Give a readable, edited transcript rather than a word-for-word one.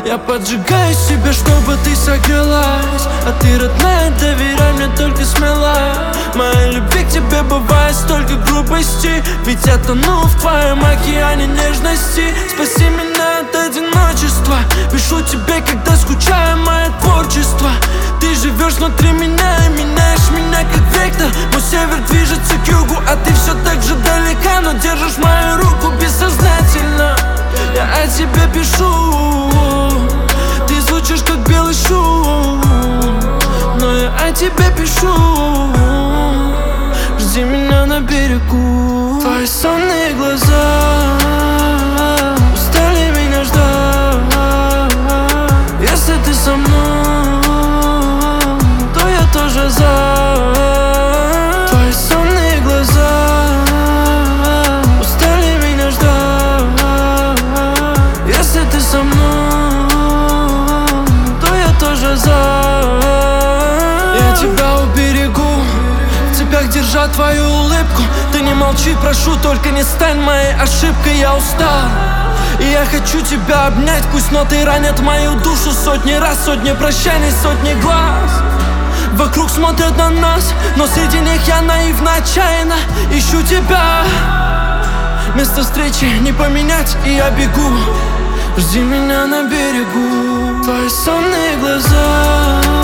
Я поджигаю себя, чтобы ты согрелась, а ты, родная, доверяй мне только смело. Моей любви к тебе бывает столько глупостей, ведь я тону в твоем океане нежности. Спаси меня от одиночества, пишу тебе, когда скучаю, мое творчество. Ты живешь внутри меня и меняешь меня как вектор. Мой север движется к югу, а ты все так же далека, но держишь мою руку бессознательно. Я о тебе пишу, ты звучишь как белый шум, но я о тебе пишу. Жди меня на берегу. Твои сонные глаза устали меня ждать. Если ты со мной, то я тоже за. Твои сонные глаза устали меня ждать. Если ты со мной, то я тоже за. Я тебя уберегу, в цепях держа твою улыбку. Ты не молчи, прошу, только не стань моей ошибкой. Я устал, и я хочу тебя обнять. Пусть ноты ранят мою душу сотни раз, сотни прощаний, сотни глаз вокруг смотрят на нас, но среди них я наивно, отчаянно ищу тебя. Место встречи не поменять, и я бегу. Жди меня на берегу. Твои сонные глаза